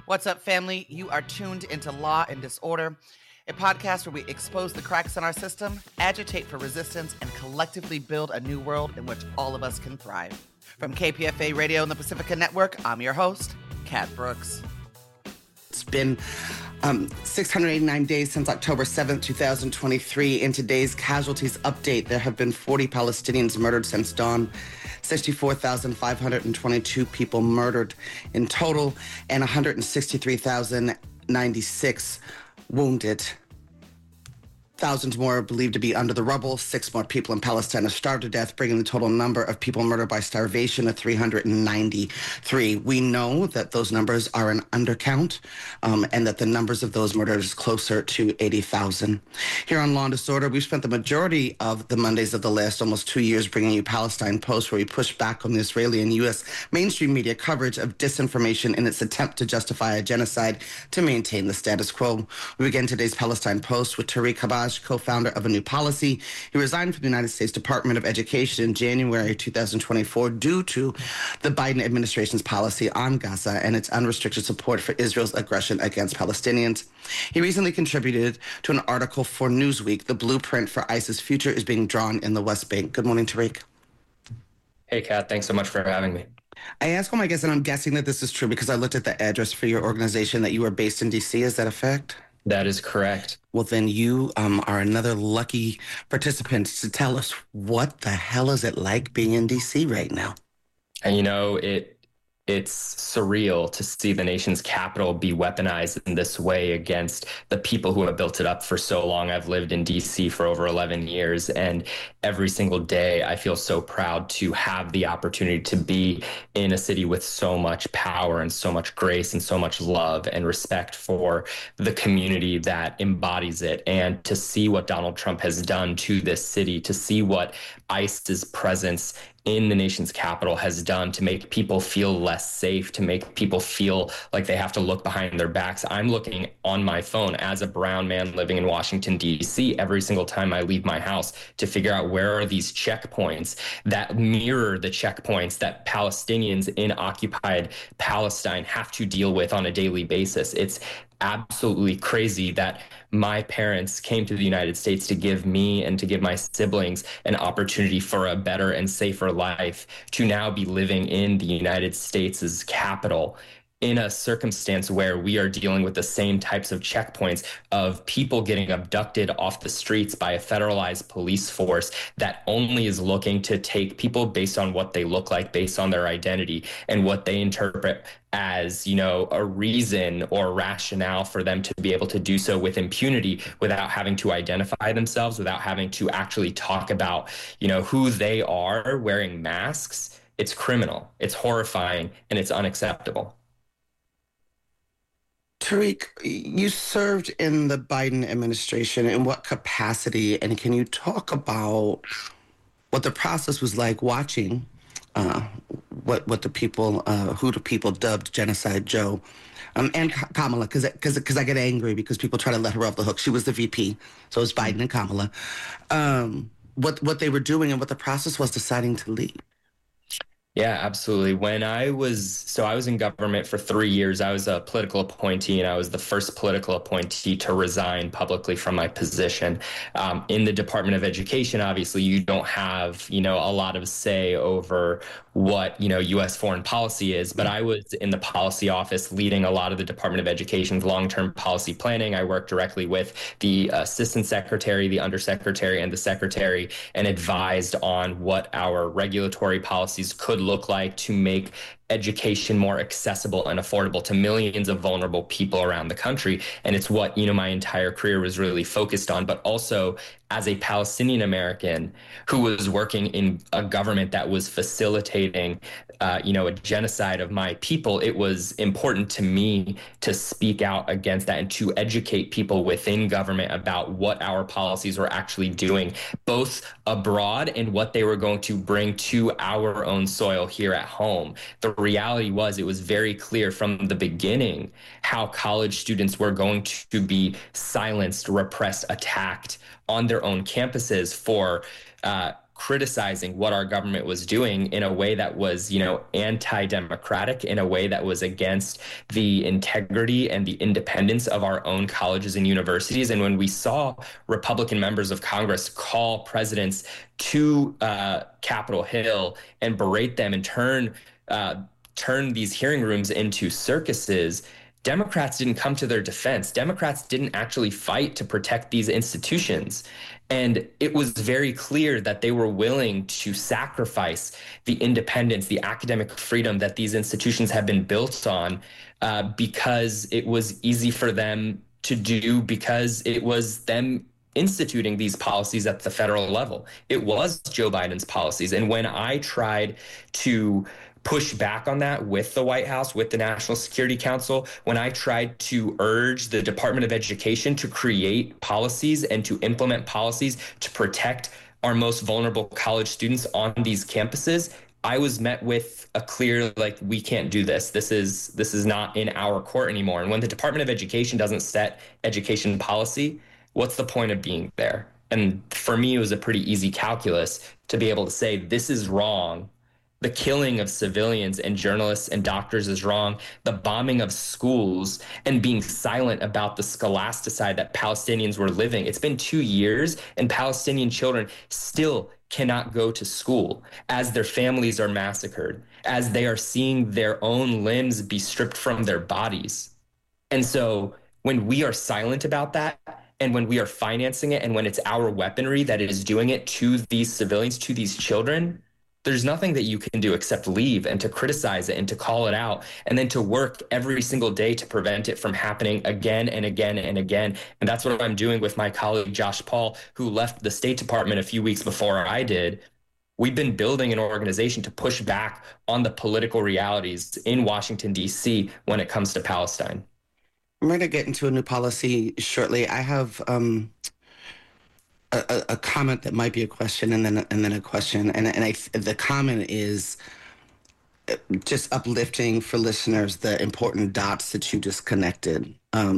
What's up, family? You are tuned into Law and Disorder, a podcast where we expose the cracks in our system, agitate for resistance, and collectively build a new world in which all of us can thrive. From KPFA Radio and the Pacifica Network, I'm your host, Kat Brooks. It's been 689 days since October 7th, 2023. In today's casualties update, there have been 40 Palestinians murdered since dawn, 64,522 people murdered in total, and 163,096 wounded. Thousands more are believed to be under the rubble. 6 more people in Palestine have starved to death, bringing the total number of people murdered by starvation to 393. We know that those numbers are an undercount, and that the numbers of those murders is closer to 80,000. Here on Law and Disorder, we've spent the majority of the Mondays of the last almost 2 years bringing you Palestine Post, where we push back on the Israeli and U.S. mainstream media coverage of disinformation in its attempt to justify a genocide to maintain the status quo. We begin today's Palestine Post with Tariq Habaj, co-founder of A New Policy. He resigned from the United States Department of Education in January 2024 due to the Biden administration's policy on Gaza and its unrestricted support for Israel's aggression against Palestinians. He recently contributed to an article for Newsweek. The blueprint for ISIS' future is being drawn in the West Bank. Good morning, Tariq. Hey, Kat. Thanks so much for having me. I asked all my guests, and I'm guessing that this is true because I looked at the address for your organization, that you are based in D.C. Is that a fact? That is correct. Well, then you are another lucky participant to tell us what the hell is it like being in D.C. right now? And it's surreal to see the nation's capital be weaponized in this way against the people who have built it up for so long. I've lived in D.C. for over 11 years, and every single day I feel so proud to have the opportunity to be in a city with so much power and so much grace and so much love and respect for the community that embodies it, and to see what Donald Trump has done to this city, to see what ICE's presence in the nation's capital has done to make people feel less safe, to make people feel like they have to look behind their backs. I'm looking on my phone as a brown man living in Washington, D.C. every single time I leave my house to figure out where are these checkpoints that mirror the checkpoints that Palestinians in occupied Palestine have to deal with on a daily basis. It's absolutely crazy that my parents came to the United States to give me and to give my siblings an opportunity for a better and safer life, to now be living in the United States' capital in a circumstance where we are dealing with the same types of checkpoints of people getting abducted off the streets by a federalized police force that only is looking to take people based on what they look like, based on their identity, and what they interpret as, a reason or rationale for them to be able to do so with impunity without having to identify themselves, without having to actually talk about, who they are wearing masks. It's criminal, it's horrifying, and it's unacceptable. Tariq, you served in the Biden administration. In what capacity? And can you talk about what the process was like watching what the people, who the people dubbed Genocide Joe, and Kamala, because I get angry because people try to let her off the hook. She was the VP, so it was Biden and Kamala. What they were doing and what the process was deciding to leave. Yeah, absolutely. When I was in government for 3 years. I was a political appointee, and I was the first political appointee to resign publicly from my position. In the Department of Education, obviously, you don't have, a lot of say over what, U.S. foreign policy is. But I was in the policy office leading a lot of the Department of Education's long-term policy planning. I worked directly with the assistant secretary, the undersecretary, and the secretary, and advised on what our regulatory policies could look like to make education more accessible and affordable to millions of vulnerable people around the country. And it's what, my entire career was really focused on. But also, as a Palestinian American who was working in a government that was facilitating, a genocide of my people, it was important to me to speak out against that and to educate people within government about what our policies were actually doing, both abroad and what they were going to bring to our own soil here at home. The reality was, it was very clear from the beginning how college students were going to be silenced, repressed, attacked on their own campuses for criticizing what our government was doing in a way that was, anti-democratic, in a way that was against the integrity and the independence of our own colleges and universities. And when we saw Republican members of Congress call presidents to Capitol Hill and berate them and turn these hearing rooms into circuses, Democrats didn't come to their defense. Democrats didn't actually fight to protect these institutions. And it was very clear that they were willing to sacrifice the independence, the academic freedom that these institutions have been built on, because it was easy for them to do, because it was them instituting these policies at the federal level. It was Joe Biden's policies. And when I tried to push back on that with the White House, with the National Security Council, when I tried to urge the Department of Education to create policies and to implement policies to protect our most vulnerable college students on these campuses, I was met with a clear, we can't do this. This is not in our court anymore. And when the Department of Education doesn't set education policy, what's the point of being there? And for me, it was a pretty easy calculus to be able to say, this is wrong. The killing of civilians and journalists and doctors is wrong. The bombing of schools and being silent about the scholasticide that Palestinians were living. It's been 2 years and Palestinian children still cannot go to school as their families are massacred, as they are seeing their own limbs be stripped from their bodies. And so when we are silent about that, and when we are financing it, and when it's our weaponry that is doing it to these civilians, to these children, there's nothing that you can do except leave and to criticize it and to call it out and then to work every single day to prevent it from happening again and again and again. And that's what I'm doing with my colleague, Josh Paul, who left the State Department a few weeks before I did. We've been building an organization to push back on the political realities in Washington, D.C. when it comes to Palestine. I'm going to get into a new policy shortly. I have a comment that might be a question and then a question. And the comment is just uplifting for listeners the important dots that you just connected.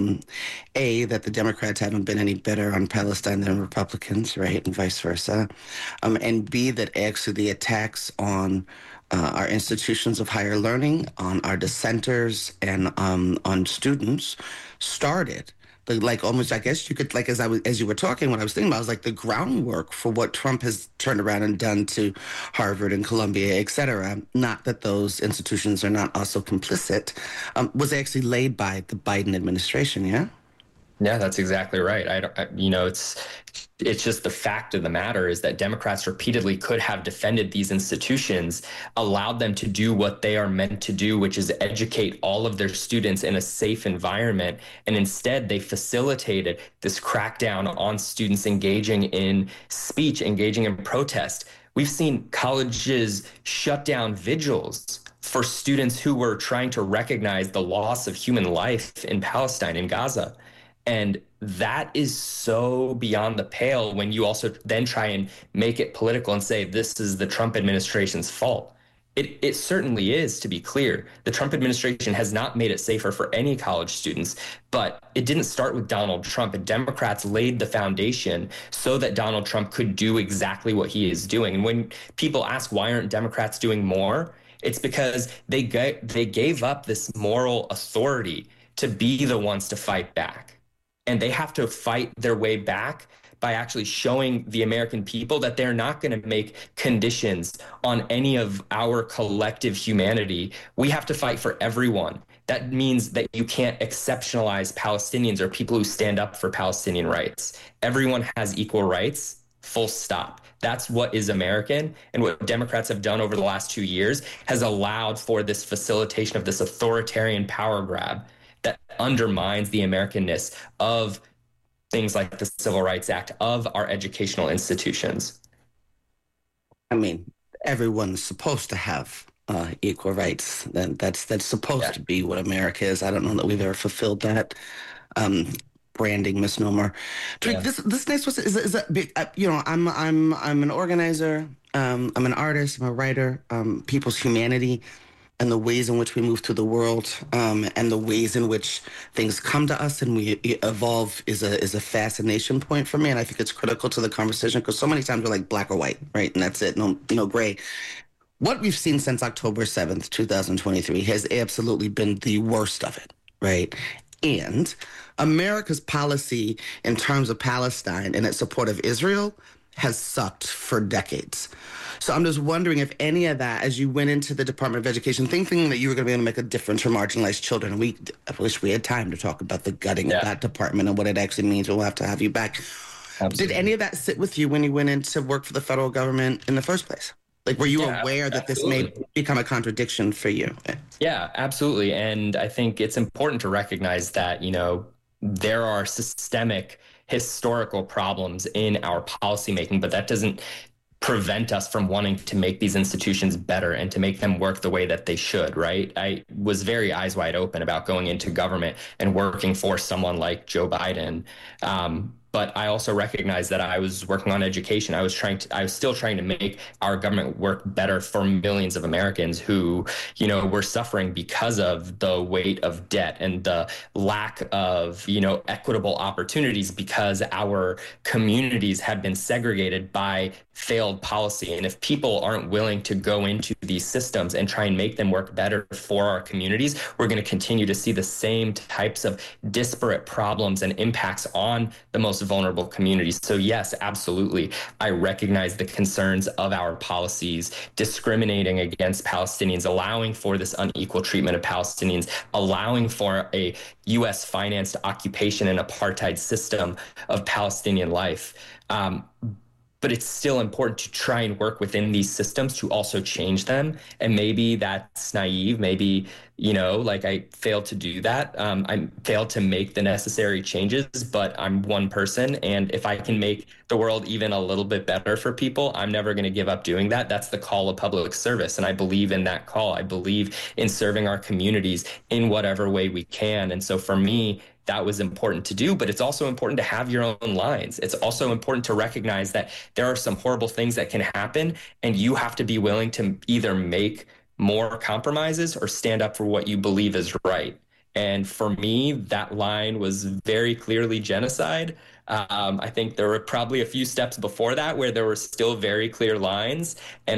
A, that the Democrats haven't been any better on Palestine than Republicans, right? And vice versa. And B, that actually the attacks on our institutions of higher learning, on our dissenters, and on students started. Almost, I guess you could, as you were talking, what I was thinking about was the groundwork for what Trump has turned around and done to Harvard and Columbia, et cetera. Not that those institutions are not also complicit, was actually laid by the Biden administration, yeah? Yeah, that's exactly right. It's just the fact of the matter is that Democrats repeatedly could have defended these institutions, allowed them to do what they are meant to do, which is educate all of their students in a safe environment. And instead, they facilitated this crackdown on students engaging in speech, engaging in protest. We've seen colleges shut down vigils for students who were trying to recognize the loss of human life in Palestine, in Gaza. And that is so beyond the pale when you also then try and make it political and say this is the Trump administration's fault. It certainly is, to be clear. The Trump administration has not made it safer for any college students, but it didn't start with Donald Trump. And Democrats laid the foundation so that Donald Trump could do exactly what he is doing. And when people ask why aren't Democrats doing more, it's because they gave up this moral authority to be the ones to fight back. And they have to fight their way back by actually showing the American people that they're not going to make conditions on any of our collective humanity. We have to fight for everyone. That means that you can't exceptionalize Palestinians or people who stand up for Palestinian rights. Everyone has equal rights, full stop. That's what is American. And what Democrats have done over the last 2 years has allowed for this facilitation of this authoritarian power grab that undermines the Americanness of things like the Civil Rights Act, of our educational institutions. I mean, everyone's supposed to have equal rights. That's supposed to be what America is. I don't know that we've ever fulfilled that branding misnomer. Tariq, this next one is a big. I'm an organizer. I'm an artist. I'm a writer. People's humanity. and the ways in which we move through the world, and the ways in which things come to us and we evolve is a fascination point for me. And I think it's critical to the conversation because so many times we're like black or white, right? And that's it, no gray. What we've seen since October 7th, 2023 has absolutely been the worst of it, right? And America's policy in terms of Palestine and its support of Israel has sucked for decades. So I'm just wondering if any of that, as you went into the Department of Education, thinking that you were going to be able to make a difference for marginalized children, and I wish we had time to talk about the gutting of that department and what it actually means. We'll have to have you back. Absolutely. Did any of that sit with you when you went in to work for the federal government in the first place? Like, were you aware that this may become a contradiction for you? Yeah, absolutely. And I think it's important to recognize that, there are systemic historical problems in our policymaking, but that doesn't prevent us from wanting to make these institutions better and to make them work the way that they should, right? I was very eyes wide open about going into government and working for someone like Joe Biden. But I also recognized that I was working on education. I was still trying to make our government work better for millions of Americans who, were suffering because of the weight of debt and the lack of, equitable opportunities because our communities have been segregated by failed policy. And if people aren't willing to go into these systems and try and make them work better for our communities, we're going to continue to see the same types of disparate problems and impacts on the most vulnerable communities. So yes, absolutely. I recognize the concerns of our policies, discriminating against Palestinians, allowing for this unequal treatment of Palestinians, allowing for a U.S. financed occupation and apartheid system of Palestinian life. But it's still important to try and work within these systems to also change them. And maybe that's naive. Maybe, I failed to do that. I failed to make the necessary changes, but I'm one person. And if I can make the world even a little bit better for people, I'm never going to give up doing that. That's the call of public service. And I believe in that call. I believe in serving our communities in whatever way we can. And so for me, that was important to do, but it's also important to have your own lines. It's also important to recognize that there are some horrible things that can happen, and you have to be willing to either make more compromises or stand up for what you believe is right. And for me, that line was very clearly genocide. I think there were probably a few steps before that where there were still very clear lines, and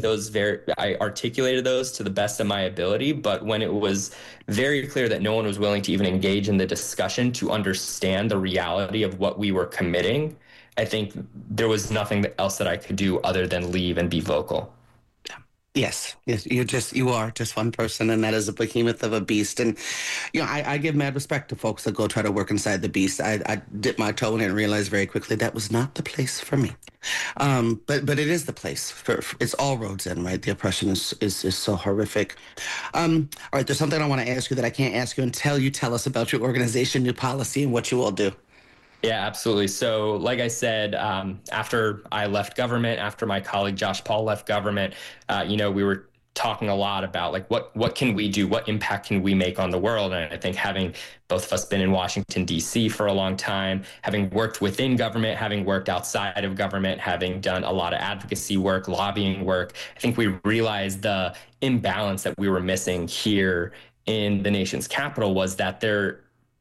I articulated those to the best of my ability. But when it was very clear that no one was willing to even engage in the discussion to understand the reality of what we were committing, I think there was nothing else that I could do other than leave and be vocal. Yes, you are just one person, and that is a behemoth of a beast. And, I give mad respect to folks that go try to work inside the beast. I dipped my toe in it and realized very quickly that was not the place for me. But it is the place for it's all roads in, right? The oppression is so horrific. All right, there's something I want to ask you that I can't ask you until you tell us about your organization, new policy, and what you all do. Yeah, absolutely. So like I said, after I left government, after my colleague Josh Paul left government, we were talking a lot about like what can we do? What impact can we make on the world? And I think having both of us been in Washington, D.C. for a long time, having worked within government, having worked outside of government, having done a lot of advocacy work, lobbying work, I think we realized the imbalance that we were missing here in the nation's capital was that there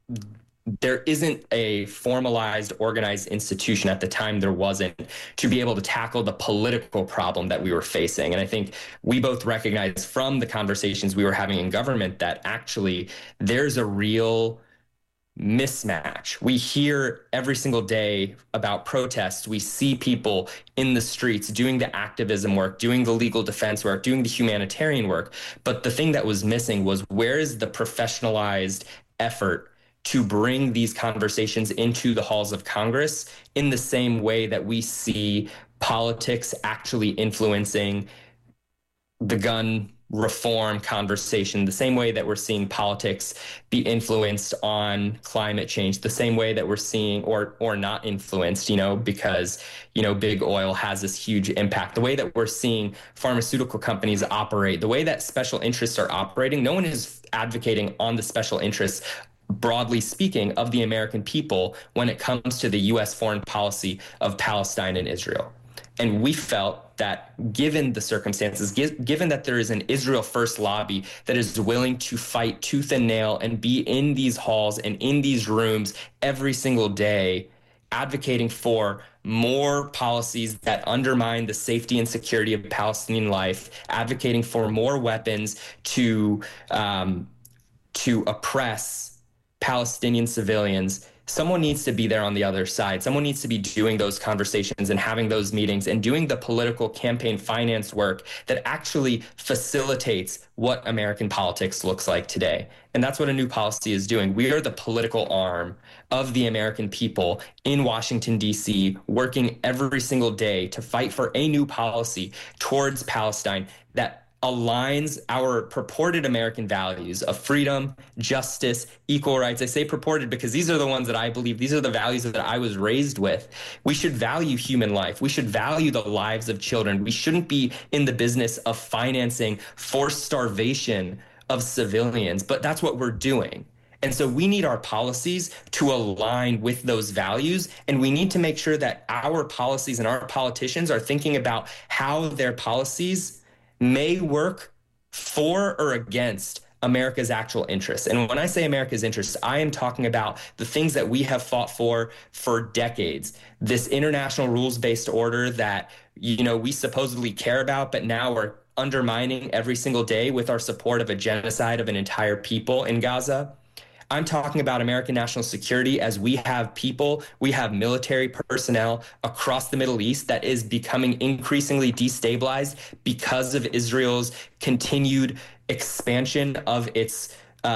isn't a formalized, organized institution. At the time there wasn't, to be able to tackle the political problem that we were facing. And I think we both recognize from the conversations we were having in government that actually there's a real mismatch. We hear every single day about protests. We see people in the streets doing the activism work, doing the legal defense work, doing the humanitarian work. But the thing that was missing was, where is the professionalized effort to bring these conversations into the halls of Congress in the same way that we see politics actually influencing the gun reform conversation, the same way that we're seeing politics be influenced on climate change, the same way that we're seeing or not influenced, because, big oil has this huge impact, the way that we're seeing pharmaceutical companies operate, the way that special interests are operating. No one is advocating on the special interests, broadly speaking, of the American people when it comes to the U.S. foreign policy of Palestine and Israel. And we felt that given the circumstances, given that there is an Israel First lobby that is willing to fight tooth and nail and be in these halls and in these rooms every single day, advocating for more policies that undermine the safety and security of Palestinian life, advocating for more weapons to oppress Palestinian civilians, someone needs to be there on the other side. Someone needs to be doing those conversations and having those meetings and doing the political campaign finance work that actually facilitates what American politics looks like today. And that's what A New Policy is doing. We are the political arm of the American people in Washington, D.C., working every single day to fight for a new policy towards Palestine that aligns our purported American values of freedom, justice, equal rights. I say purported because these are the ones that I believe, these are the values that I was raised with. We should value human life. We should value the lives of children. We shouldn't be in the business of financing forced starvation of civilians, but that's what we're doing. And so we need our policies to align with those values, and we need to make sure that our policies and our politicians are thinking about how their policies may work for or against America's actual interests. And when I say America's interests, I am talking about the things that we have fought for decades. This international rules-based order that, we supposedly care about, but now we're undermining every single day with our support of a genocide of an entire people in Gaza. I'm talking about American national security as we have military personnel across the Middle East that is becoming increasingly destabilized because of Israel's continued expansion of its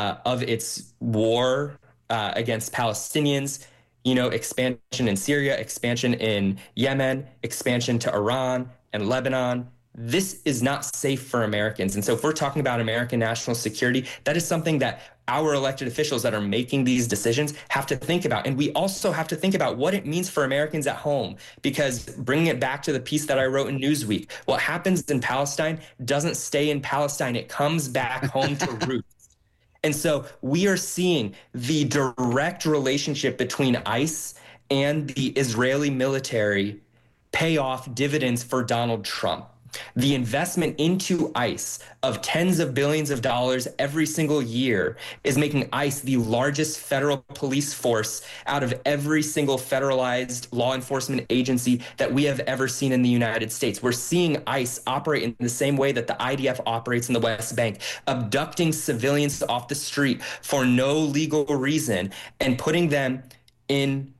war against Palestinians, expansion in Syria, expansion in Yemen, expansion to Iran and Lebanon. This is not safe for Americans. And so if we're talking about American national security, that is something that our elected officials that are making these decisions have to think about. And we also have to think about what it means for Americans at home, because bringing it back to the piece that I wrote in Newsweek, what happens in Palestine doesn't stay in Palestine. It comes back home to roots. And so we are seeing the direct relationship between ICE and the Israeli military pay off dividends for Donald Trump. The investment into ICE of tens of billions of dollars every single year is making ICE the largest federal police force out of every single federalized law enforcement agency that we have ever seen in the United States. We're seeing ICE operate in the same way that the IDF operates in the West Bank, abducting civilians off the street for no legal reason and putting them in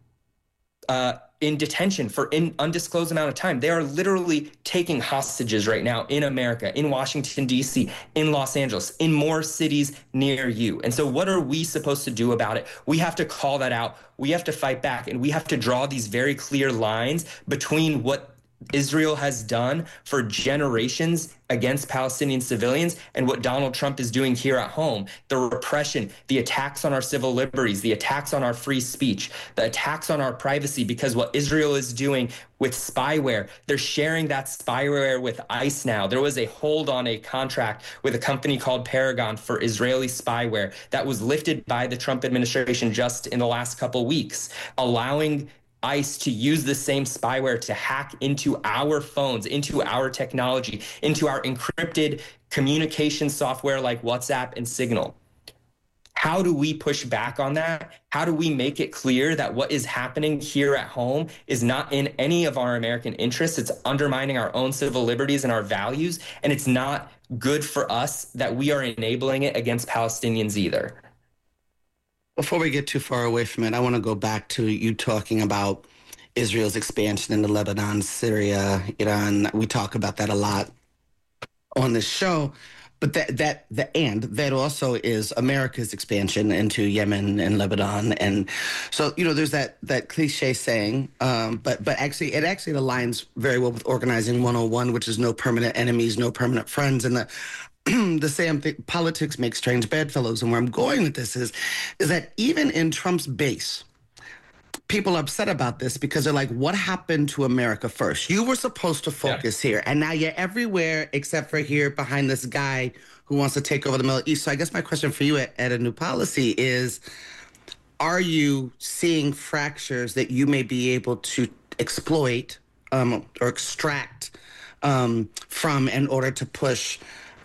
detention for an undisclosed amount of time. They are literally taking hostages right now in America, in Washington, D.C., in Los Angeles, in more cities near you. And so what are we supposed to do about it? We have to call that out. We have to fight back, and we have to draw these very clear lines between what Israel has done for generations against Palestinian civilians and what Donald Trump is doing here at home. The repression, the attacks on our civil liberties, the attacks on our free speech, the attacks on our privacy, because what Israel is doing with spyware, they're sharing that spyware with ICE now. There was a hold on a contract with a company called Paragon for Israeli spyware that was lifted by the Trump administration just in the last couple weeks, allowing ICE to use the same spyware to hack into our phones, into our technology, into our encrypted communication software like WhatsApp and Signal. How do we push back on that? How do we make it clear that what is happening here at home is not in any of our American interests? It's undermining our own civil liberties and our values, and it's not good for us that we are enabling it against Palestinians either. Before we get too far away from it, I want to go back to you talking about Israel's expansion into Lebanon, Syria, Iran. We talk about that a lot on this show. But that also is America's expansion into Yemen and Lebanon. And so, there's that cliche saying, but actually, it aligns very well with Organizing 101, which is no permanent enemies, no permanent friends. And the same thing, politics makes strange bedfellows. And where I'm going with this is that even in Trump's base, people are upset about this because they're like, what happened to America first? You were supposed to focus here, and now you're everywhere except for here behind this guy who wants to take over the Middle East. So I guess my question for you at A New Policy is, are you seeing fractures that you may be able to exploit or extract from in order to push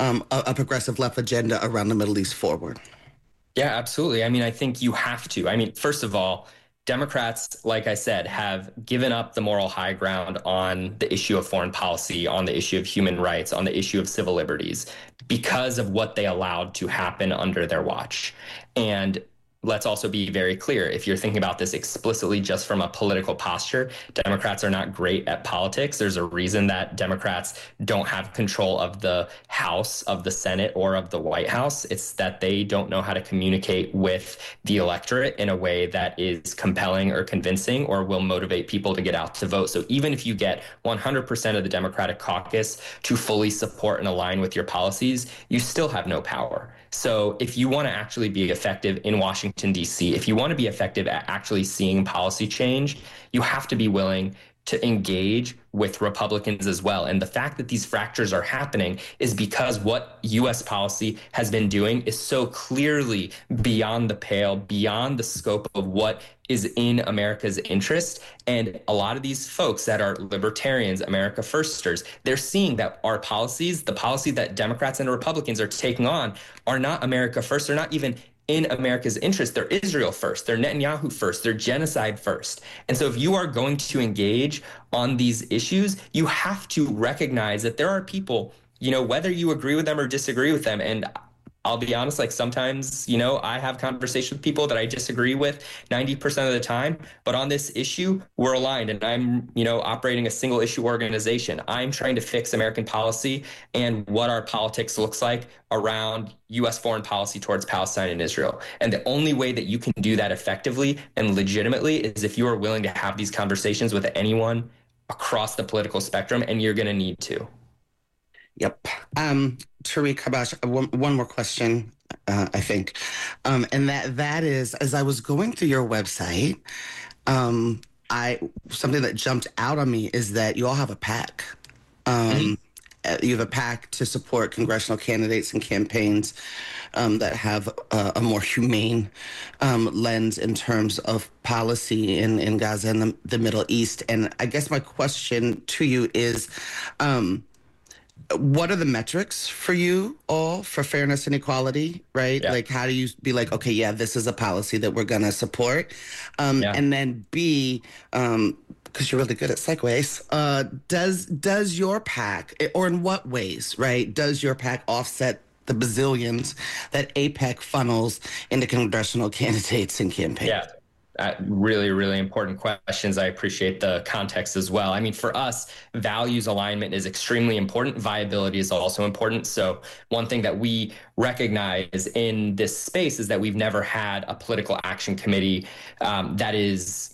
a progressive left agenda around the Middle East forward? Yeah, absolutely. I mean, I think you have to. I mean, first of all, Democrats, like I said, have given up the moral high ground on the issue of foreign policy, on the issue of human rights, on the issue of civil liberties because of what they allowed to happen under their watch. And let's also be very clear. If you're thinking about this explicitly just from a political posture, Democrats are not great at politics. There's a reason that Democrats don't have control of the House, of the Senate, or of the White House. It's that they don't know how to communicate with the electorate in a way that is compelling or convincing or will motivate people to get out to vote. So even if you get 100% of the Democratic caucus to fully support and align with your policies, you still have no power. So if you want to actually be effective in Washington, D.C., if you want to be effective at actually seeing policy change, you have to be willing to engage with Republicans as well. And the fact that these fractures are happening is because what U.S. policy has been doing is so clearly beyond the pale, beyond the scope of what is in America's interest. And a lot of these folks that are libertarians, America Firsters, they're seeing that our policies, the policy that Democrats and Republicans are taking on, are not America first. They're not even in America's interest. They're Israel first, they're Netanyahu first, they're genocide first. And so if you are going to engage on these issues, you have to recognize that there are people, whether you agree with them or disagree with them. And I'll be honest, like sometimes, I have conversations with people that I disagree with 90% of the time, but on this issue, we're aligned and I'm, operating a single issue organization. I'm trying to fix American policy and what our politics looks like around U.S. foreign policy towards Palestine and Israel. And the only way that you can do that effectively and legitimately is if you are willing to have these conversations with anyone across the political spectrum, and you're going to need to. Yep. Tariq Habash, one more question, I think. And that is, as I was going through your website, something that jumped out on me is that you all have a PAC. You have a PAC to support congressional candidates and campaigns that have a more humane lens in terms of policy in Gaza and the Middle East. And I guess my question to you is, what are the metrics for you all for fairness and equality, right? Yeah. Like, how do you be like, okay, yeah, this is a policy that we're going to support? And then B, because you're really good at segues, does your PAC, or in what ways, right, does your PAC offset the bazillions that AIPAC funnels into congressional candidates and campaigns? Yeah. Really, really important questions. I appreciate the context as well. I mean, for us, values alignment is extremely important. Viability is also important. So one thing that we recognize in this space is that we've never had a political action committee that is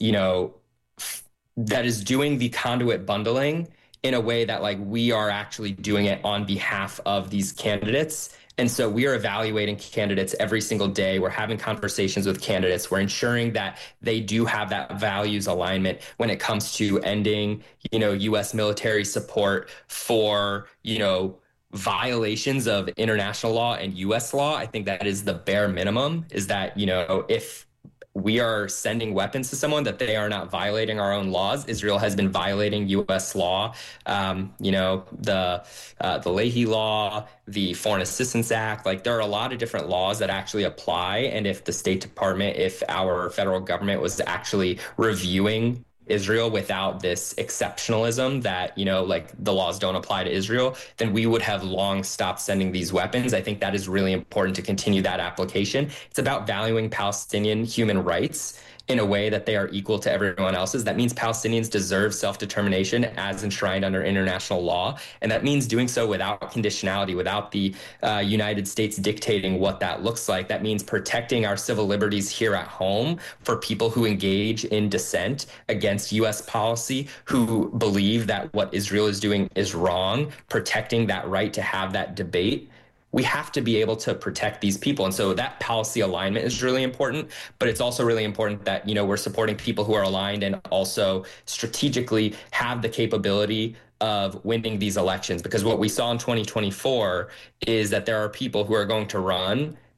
doing the conduit bundling in a way that like we are actually doing it on behalf of these candidates. And so we are evaluating candidates every single day. We're having conversations with candidates. We're ensuring that they do have that values alignment when it comes to ending, U.S. military support for, violations of international law and U.S. law. I think that is the bare minimum, is that, if we are sending weapons to someone, that they are not violating our own laws. Israel has been violating U.S. law, the Leahy law, the Foreign Assistance Act. Like, there are a lot of different laws that actually apply. And if the State Department, if our federal government was actually reviewing Israel without this exceptionalism that, like the laws don't apply to Israel, then we would have long stopped sending these weapons. I think that is really important to continue that application. It's about valuing Palestinian human rights in a way that they are equal to everyone else's. That means Palestinians deserve self-determination as enshrined under international law. And that means doing so without conditionality, without the United States dictating what that looks like. That means protecting our civil liberties here at home for people who engage in dissent against U.S. policy, who believe that what Israel is doing is wrong, protecting that right to have that debate. We have to be able to protect these people. And so that policy alignment is really important, but it's also really important that, we're supporting people who are aligned and also strategically have the capability of winning these elections. Because what we saw in 2024 is that there are people who are going to run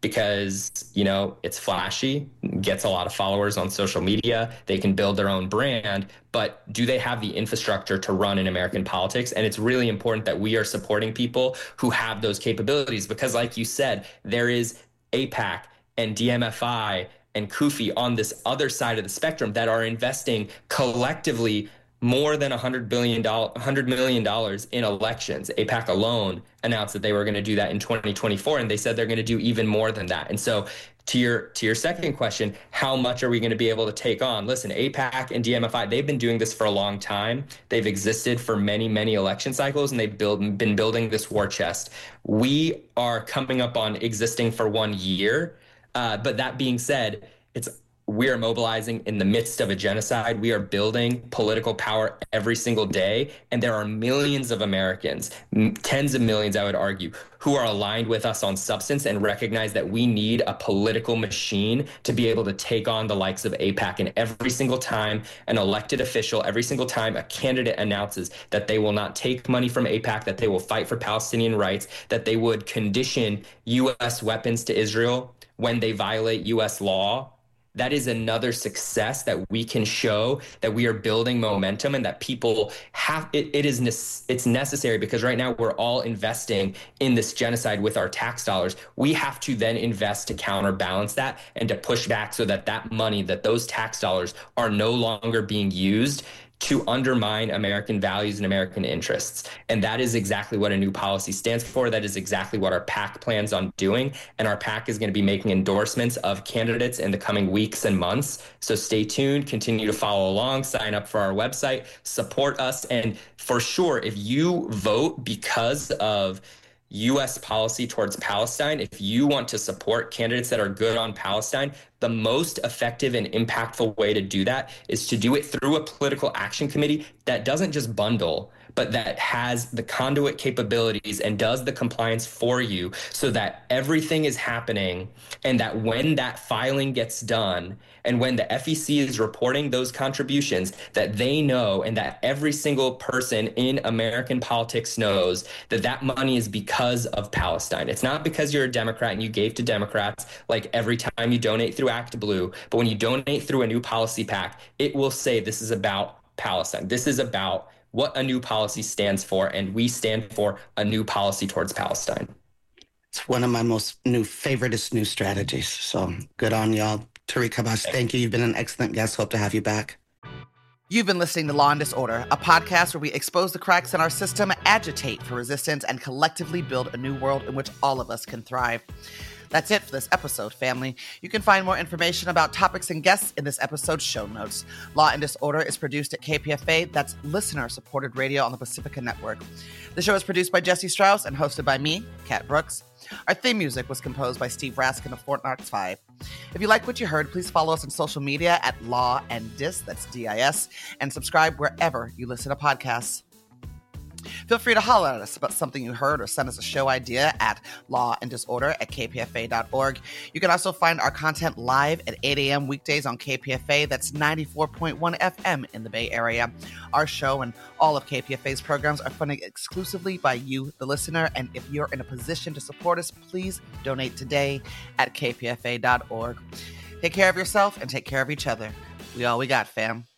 because, you know, it's flashy, gets a lot of followers on social media, they can build their own brand, but do they have the infrastructure to run in American politics? And it's really important that we are supporting people who have those capabilities, because like you said, there is AIPAC and DMFI and CUFI on this other side of the spectrum that are investing collectively more than $100 million in elections. AIPAC alone announced that they were going to do that in 2024, and they said they're going to do even more than that. And so to your second question, how much are we going to be able to take on? Listen, AIPAC and DMFI, they've been doing this for a long time. They've existed for many, many election cycles, and they've been building this war chest. We are coming up on existing for 1 year. But that being said, we are mobilizing in the midst of a genocide. We are building political power every single day. And there are millions of Americans, tens of millions, I would argue, who are aligned with us on substance and recognize that we need a political machine to be able to take on the likes of AIPAC. And every single time an elected official, every single time a candidate announces that they will not take money from AIPAC, that they will fight for Palestinian rights, that they would condition U.S. weapons to Israel when they violate U.S. law, that is another success that we can show that we are building momentum and that people have. It's necessary, because right now we're all investing in this genocide with our tax dollars. We have to then invest to counterbalance that and to push back so that that money, that those tax dollars are no longer being used to undermine American values and American interests. And that is exactly what A New Policy stands for. That is exactly what our PAC plans on doing. And our PAC is going to be making endorsements of candidates in the coming weeks and months. So stay tuned, continue to follow along, sign up for our website, support us. And for sure, if you vote because of U.S. policy towards Palestine, if you want to support candidates that are good on Palestine, the most effective and impactful way to do that is to do it through a political action committee that doesn't just bundle, but that has the conduit capabilities and does the compliance for you, so that everything is happening, and that when that filing gets done and when the FEC is reporting those contributions, that they know, and that every single person in American politics knows that that money is because of Palestine. It's not because you're a Democrat and you gave to Democrats like every time you donate through Act Blue, but when you donate through A New Policy PAC, it will say this is about Palestine. This is about what A New Policy stands for, and we stand for a new policy towards Palestine. It's one of my most favoriteest new strategies. So good on y'all. Tariq Habash, thank you. You've been an excellent guest. Hope to have you back. You've been listening to Law and Disorder, a podcast where we expose the cracks in our system, agitate for resistance, and collectively build a new world in which all of us can thrive. That's it for this episode, family. You can find more information about topics and guests in this episode's show notes. Law and Disorder is produced at KPFA. That's listener-supported radio on the Pacifica Network. The show is produced by Jesse Strauss and hosted by me, Kat Brooks. Our theme music was composed by Steve Raskin of Fort Knox 5. If you like what you heard, please follow us on social media at Law and Dis, that's D-I-S, and subscribe wherever you listen to podcasts. Feel free to holler at us about something you heard or send us a show idea at lawanddisorder@kpfa.org. You can also find our content live at 8 a.m. weekdays on KPFA. That's 94.1 FM in the Bay Area. Our show and all of KPFA's programs are funded exclusively by you, the listener. And if you're in a position to support us, please donate today at kpfa.org. Take care of yourself and take care of each other. We all we got, fam.